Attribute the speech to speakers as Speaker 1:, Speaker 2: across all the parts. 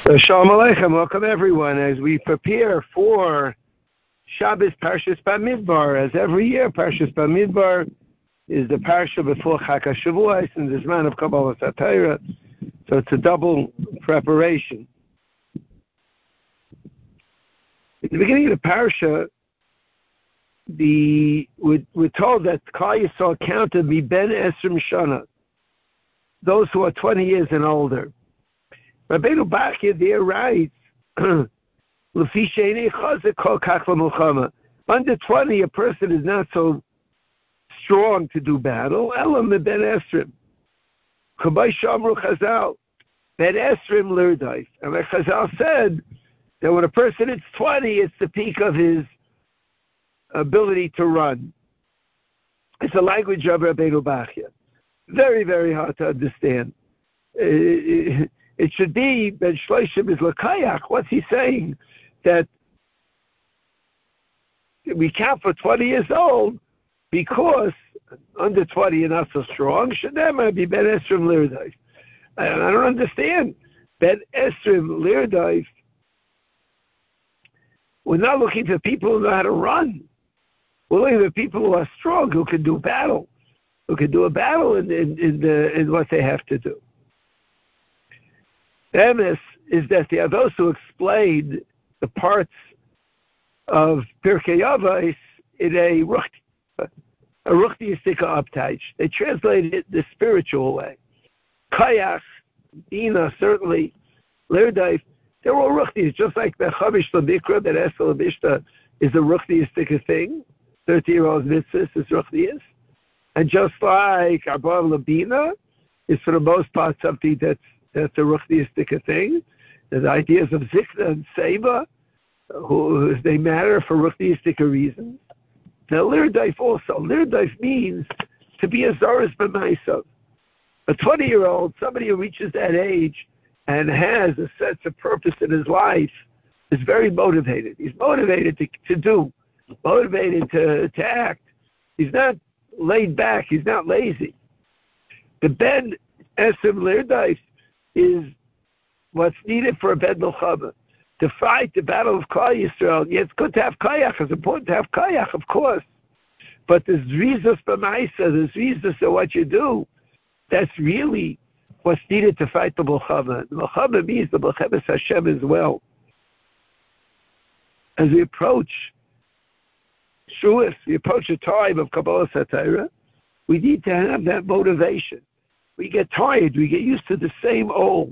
Speaker 1: So Shalom Aleichem, welcome everyone as we prepare for Shabbos Parshas Bamidbar. As every year, Parshas Bamidbar is the parsha before Chag HaShavuos in the Zman of Kabbalas HaTorah, so it's a double preparation. In the beginning of the parsha, we're told that Klal Yisrael counted mi ben esrim shana, those who are 20 years and older. Rabbeinu Bachya there writes, under 20, a person is not so strong to do battle. Elam ben esrim. Kabay shamru chazal. Ben esrim lirdaif. And like Chazal said, that when a person is 20, it's the peak of his ability to run. It's the language of Rabbeinu Bachya. Very, very hard to understand. It should be Ben Shloshim is Lakayach. What's he saying? That we count for 20 years old because under 20 you're not so strong. Shadema be Ben Esrim Lirdaif. I don't understand. Ben Esrim Lirdaif. We're not looking for people who know how to run. We're looking for people who are strong, who can do battle, who can do a battle in what they have to do. The emes is that there are those who explain the parts of Pirkei Avos in a ruchniistika uptage. They translate it the spiritual way. Kayach, Dina, certainly, Lirdaif, they're all ruchnis, just like the Chavish Lamikra, that Esel Mishta is a ruchniistika thing. 30-year-old mitzvahs is ruchniis. And just like Abba Labina is for the most part something that's a ruchniistika thing. The ideas of Zikna and Seba, they matter for ruchniistika reasons. Now, Lirdaif also. Lirdaif means to be a Zaris B'maisav. A 20-year-old, somebody who reaches that age and has a sense of purpose in his life, is very motivated. He's motivated to do, motivated to act. He's not laid back. He's not lazy. The Ben Esrim Lirdaif is what's needed for a Ben Milchama. To fight the battle of Klal Yisrael, yeah, it's good to have Kayach. It's important to have Kayach, of course. But the Zrizus B'maisa, the Zrizus of what you do, that's really what's needed to fight the Milchama. The Milchama means the Milchemes Hashem as well. As we approach Shuas, we approach a time of Kabbalas HaTorah, we need to have that motivation. We get tired. We get used to the same old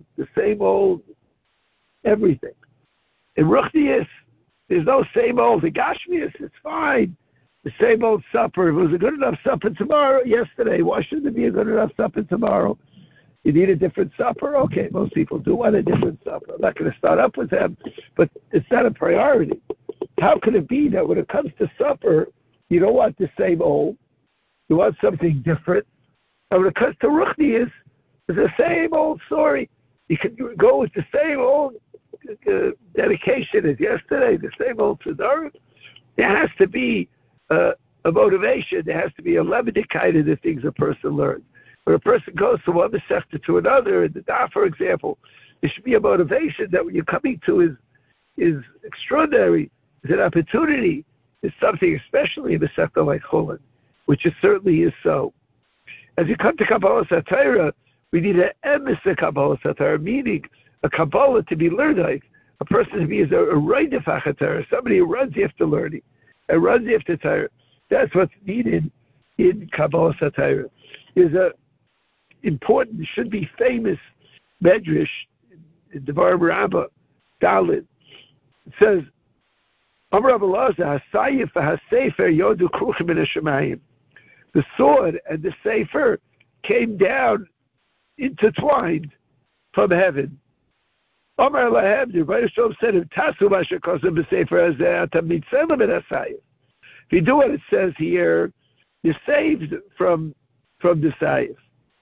Speaker 1: everything. In Ruchnius, there's no same old. In Gashmius, it's fine. The same old supper. If it was a good enough supper yesterday, why shouldn't it be a good enough supper tomorrow? You need a different supper? Okay, most people do want a different supper. I'm not going to start up with them, but it's not a priority. How can it be that when it comes to supper, you don't want the same old? You want something different? And when it comes to Ruchnius, it's the same old story. You can go with the same old dedication as yesterday, the same old tzedakah. There has to be a motivation. There has to be a leviticite in the things a person learns. When a person goes from one sector to another, in the Daf, for example, there should be a motivation that when you're coming to is extraordinary, is an opportunity, is something, especially in a sector like Chulin, which it certainly is so. As you come to Kabbalas HaTorah, we need an emes of Kabbalas HaTorah, meaning a Kabbalah to be learned like. A person to be a Roidef HaTorah, somebody who runs after learning, and runs after Torah. That's what's needed in Kabbalas HaTorah. There's a important, should be famous medrash in Devarim Rabbah, Dalit. It says, Amar Rabbi Elazar, HaSayif HaSefer Yodu Kruchim in HaShemayim. The sword and the sefer came down intertwined from heaven. Amar Lahem, the Rebbeinu Shalom said, Tasu Masha Kosim B'Sefer Hazeh Atam Nitzelim in HaSayif. If you do what it says here, you're saved from the Sayif.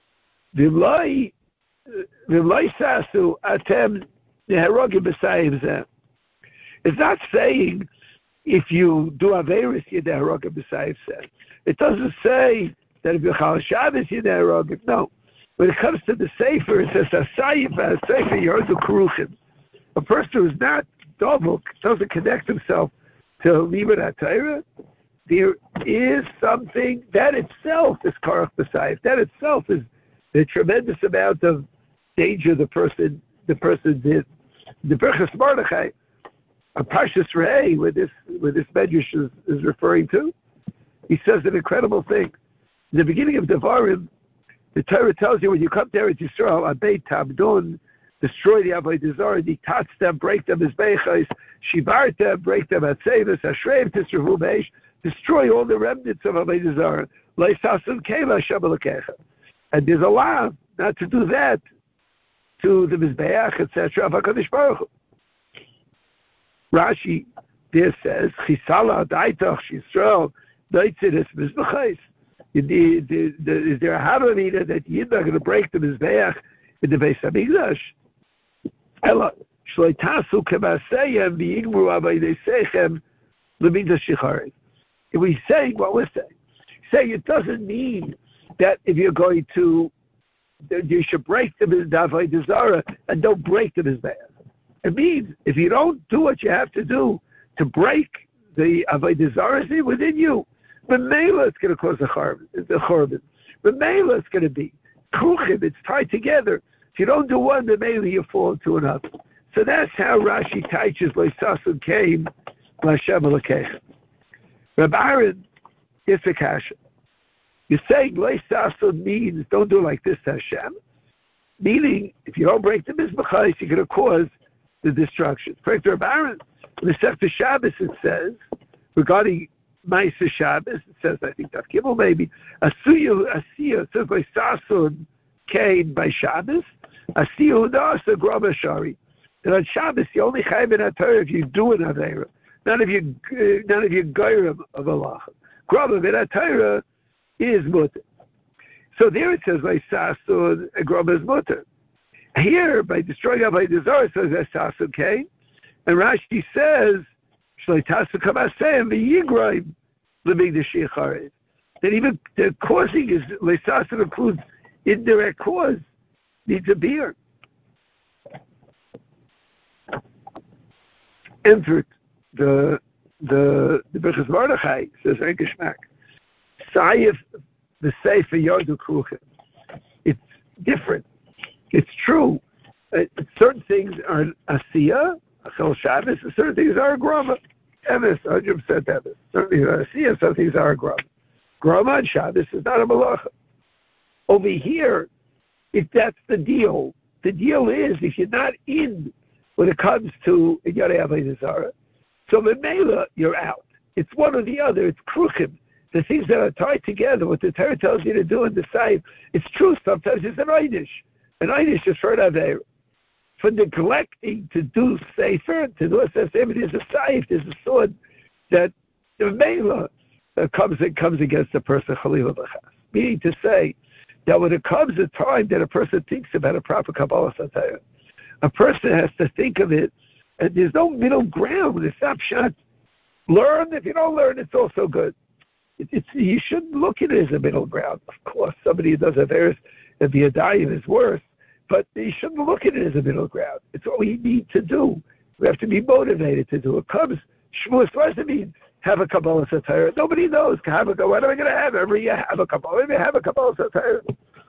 Speaker 1: V'mloi Sasu Atem Neherogim B'Sayif Zeh. It's not saying if you do Averis, you're Neherogim B'Sayif Zeh. It doesn't say that if you're Chal Shabbos, you're Neherogim. No. When it comes to the Sefer, it says, Asayif HaSefer Yordu Kruchim. A person who's not dovuk, doesn't connect himself to Limud HaTorah, there is something that itself is karach b'sayif. That itself is the tremendous amount of danger the person did. The Berachos Mordechai, a Parshas Re'eh, where this Medrash is referring to, he says an incredible thing. In the beginning of Devarim, the Torah tells you when you come to Eretz Yisrael, Abeit Tabdun, destroy the Avodah Zarah, detach them, break them as beichos, shivar them, break them at sevis, ashreim tisravu beish, destroy all the remnants of Avodah Zarah. Leisasun kela Hashem Elokecha. And there's a law not to do that to the Mizbeach, etc. of HaKadosh Baruch Hu. Rashi there says, Chisala daitach Yisrael daitzidus Mizbechais. Is there a Havamina that you're not going to break the Mizbeach in the Beis HaMikdash? Ela, shloitasu kemaseyem v'yigmru avaydei sechem l'midas shicharim. If we say what we're saying it doesn't mean that if you're going to, you should break the Avodah Zarah and don't break the Mizbeach. It means if you don't do what you have to do to break the Avodah Zarah within you, but Mela it's going to cause the churban. But Mela it's going to be kruchim. It's tied together. If you don't do one, then Mela you fall into another. So that's how Rashi teaches Leisasun came L'Hashem Elokecha. Reb Aaron is a kasha. You're saying Leisasun means don't do like this to Hashem, meaning if you don't break the Mizbechais, you're going to cause the destruction. Correct, Reb Aaron? In the Sefter Shabbos it says regarding Ma'aser Shabbos, it says, I think Daf Gimel maybe, Asiya, it says Leisasun came by Shabbos, Asiya Udasa Grama Shari. And on Shabbos, you only chayim in HaTorah if you do an Aveira, none of your Geirim of Allah. Grama in HaTorah is mutter. So there it says Leisasun and Grama is mutter. Here, by destroying Avodah Zarah, it says Leisasun came, and Rashi says, Shleitasu kamaseyim v'yigraim l'migdash shicharim. That even the causing is Leisasun includes indirect cause, needs a beer. Entered the Berachos Mordechai says ein geschmack. Sayif the Sefer Yodu Kruchim. It's different. It's true. Certain things are Asiya, Achel Shabbos, and certain things are Grama. Emes, 100% Emes. Certain things are Asiya, certain things are Grama. Grama on Shabbos is not a Malacha. Over here, if that's the deal is if you're not in when it comes to Yarei Avodah Zarah, so Memela, you're out. It's one or the other. It's Kruchim. The things that are tied together, what the Torah tells you to do and decide, it's true. Sometimes it's an Einish. An Einish is for an Aveira. For neglecting to do Sefer, to do a Sefer, there's a Saif, there's a sword that the Mela comes against the person, Chalila B'chas. Meaning to say that when it comes a time that a person thinks about a proper Kabbalah Satire, a person has to think of it, and there's no middle ground. It's not shot. Learn. If you don't learn, it's also good. You shouldn't look at it as a middle ground. Of course, somebody who does Averis and be a Dayan is worse, but you shouldn't look at it as a middle ground. It's what we need to do. We have to be motivated to do it. Comes Shmuas. What does it mean? Have a Kabbalah Satire. Nobody knows. What am I going to have every year? Have a Kabbalah. Maybe have a Kabbalah Satire.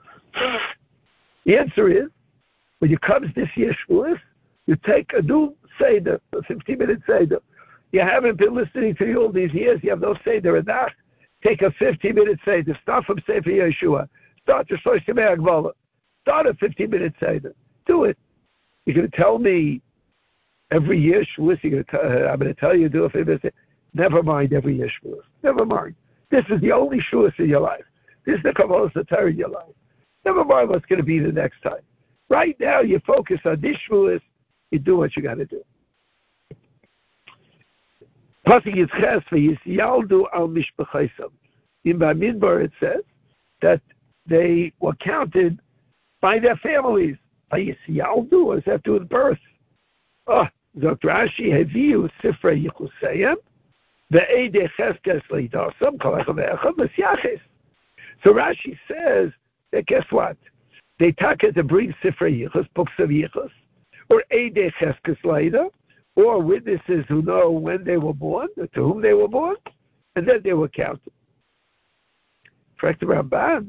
Speaker 1: The answer is, when you come this year Shmuas, you take a new Seder, a 15-minute Seder. You haven't been listening to you all these years. You have no Seder enough. Take a 15-minute Seder. Start from Sefer Yeshua. Start to Shlosh Yemei Hagvalah. Start a 15-minute Seder. Do it. You're going to tell me every year Shmuas, I'm going to tell you do a 15-minute Seder. Never mind every year Shmuas. Never mind. This is the only Shmuas in your life. This is the Kabbalah Satire in your life. Never mind what's going to be the next time. Right now, you focus on this Shmuas. You do what you got to do. In Bamidbar it says that they were counted by their families. What does that do with birth? Zok Rashi Heviu Sifrei Yichusayim ve'edei Cheskes Leidasam Kolachem Ve'echad L'Siaches. So Rashi says that guess what? They take it to bring Sifrei Yichus, books of Yichus, or Eidei Cheskes Leida, or witnesses who know when they were born, or to whom they were born, and then they were counted. Correct the Ramban.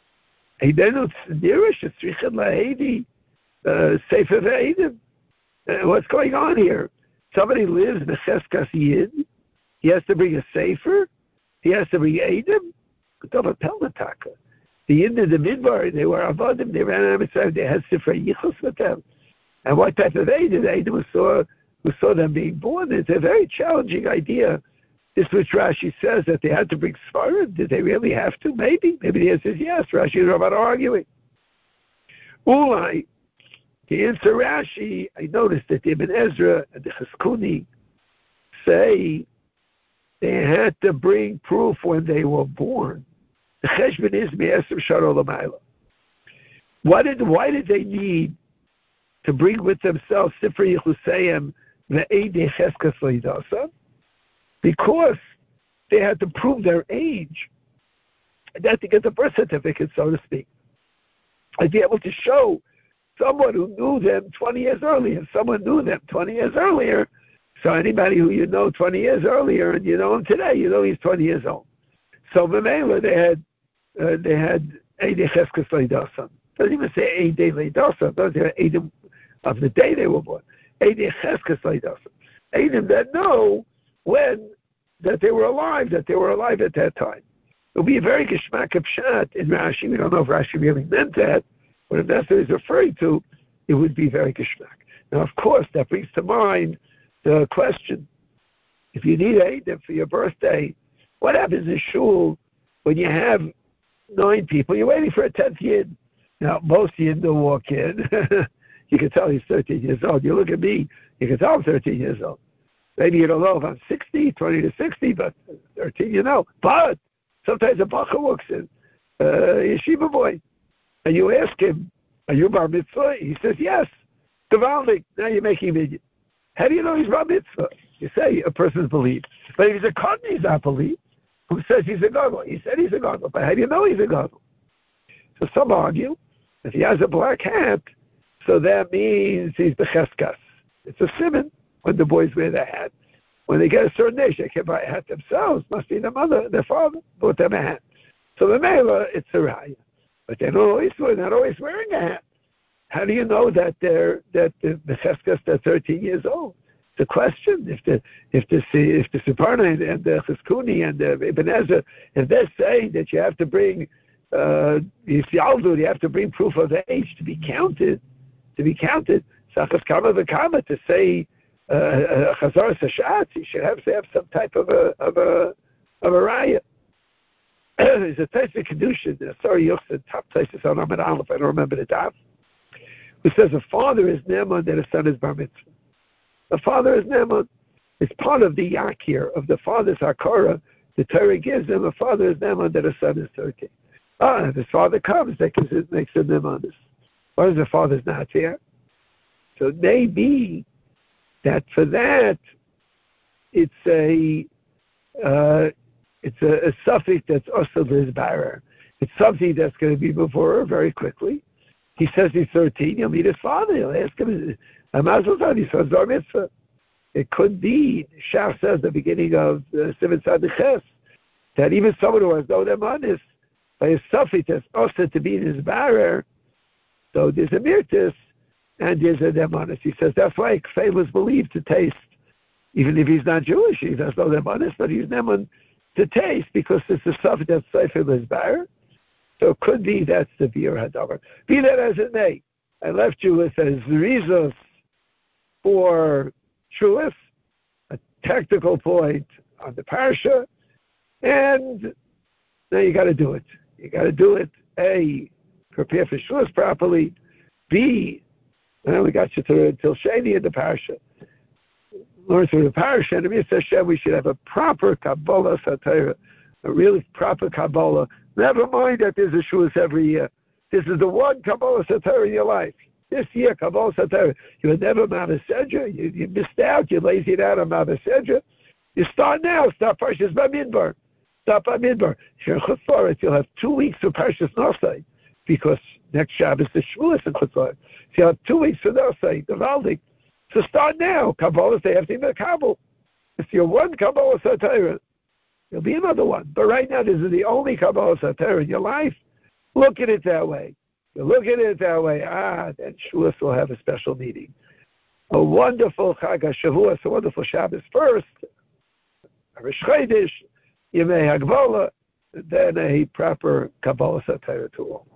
Speaker 1: What's going on here? Somebody lives in a Cheskas Yid. He has to bring a sefer. He has to bring Eidim. The Yid in the Midbar, they were Avodim. They ran out of time. They had sefer Yichus with them. And what type of Eidim? Eidim who saw them being born. It's a very challenging idea. This which Rashi says that they had to bring Sfarim. Did they really have to? Maybe. Maybe the answer is yes. Rashi is about arguing. Ulai, to answer Rashi, I noticed that the Ibn Ezra and the Cheskuni say they had to bring proof when they were born. The Cheshbon is Me'esrim Shara L'mayla. Why did they need to bring with themselves Sifrei Yechusayim Ve'edei Cheskas Leidasa? Because they had to prove their age. They had to get the birth certificate, so to speak. I'd be able to show someone who knew them 20 years earlier. If someone knew them 20 years earlier, so anybody who you know 20 years earlier and you know him today, you know he's 20 years old. So Memela, they had Eidei Cheskes Leidasa. Doesn't even say Eidei Leidasa. Doesn't say Eidim of the day they were born. Eidei Cheskes Leidasa. Eidim that know when that they were alive at that time. It would be a very geschmack of pshat in Rashi. We don't know if Rashi really meant that, but if that's what he's referring to, it would be very geschmack. Now, of course, that brings to mind the question, if you need Eidim for your birthday, what happens in shul when you have 9 people? You're waiting for a 10th Yid. Now, most Yid will walk in. You can tell he's 13 years old. You look at me, you can tell I'm 13 years old. Maybe you don't know if I'm 60, 20 to 60, but 13 you know. But sometimes a bacha walks in, yeshiva boy, and you ask him, are you bar mitzvah? He says, yes. Gewaldig. Now you're making me. How do you know he's bar mitzvah? You say a person's believed. But if he's a cotton, he's not believed. Who says he's a gadol? He said he's a gadol. But how do you know he's a gadol? So some argue, if he has a black hat, so that means he's becheskas. It's a simon. When the boys wear the hat, when they get a certain age, they can buy a hat themselves. Must be their father bought them a hat. So the mela, it's a raya, but they're not always wearing a hat. How do you know that the Cheskas they're 13 years old? It's a question. If the Separna and the Cheskuni and the Ibn Ezra, if they're saying that you have to bring you have to bring proof of age to be counted. Sachas Kama V'Kama to say. Chazar Sashatz, you should have to have some type of a raya. There's a Taisa Kedushin, sorry, Yochsen, top Taisa on Ahmed Aleph, I don't remember the daf, who says a father is Neman and a son is Bar Mitzvah. The father is Neman. It's part of the Yakir, of the father's Hakara. The Torah gives him a father is Neman that a son is 13. If his father comes, that makes him Neman. Why is the father's not here? So maybe that for that, it's a suffix that's also Lizbarer. It's something that's going to be before her very quickly. He says he's 13. He'll meet his father. He'll ask him, he says Bar Mitzvah. It could be, Shach says at the beginning of Sivan Sadiches, that even someone who has no Nemanis, by a suffix that's also to be Lizbarer, so there's a Mirtis, and there's a Nemanis. He says that's why Kfei was believed to taste, even if he's not Jewish, he has no Nemanis, but he's Neman to taste because it's a suffix that's Sefer Lizbarer. So it could be that's the Biur Hadavar. Be that as it may, I left you with as reasons for Shulis, a technical point on the Parsha, and now you got to do it. You got to do it. A, prepare for Shulis properly. B, we got you through until Sheni in the Parsha. Learn through the Parsha, and Amir Hashem, we should have a proper Kabbalah Satira, a really proper Kabbalah. Never mind that there's a Shulis every year. This is the one Kabbalah Satira in your life. This year, Kabbalah Satira, you were never Mama Sedra. You missed out. You lazied out on Mama Sedra. You start now. Start Parshas Bamidbar. Start Bamidbar. If you're in Chutz La'aretz, you'll have 2 weeks of Parshas Nosai. because next Shabbos is Shavuos in Chutzlar. So you have 2 weeks from now, say, Gavaldik. So start now. Kabbalah, they have to be Kabbalah. If you're one Kabbalah Satira, there'll be another one. But right now, this is the only Kabbalah Satira in your life. Look at it that way. You look at it that way, then Shavuos will have a special meaning. A wonderful Chag HaShavuos, a wonderful Shabbos first, Rosh Chodesh, Yemei Hagvola, then a proper Kabbalah Satira to all.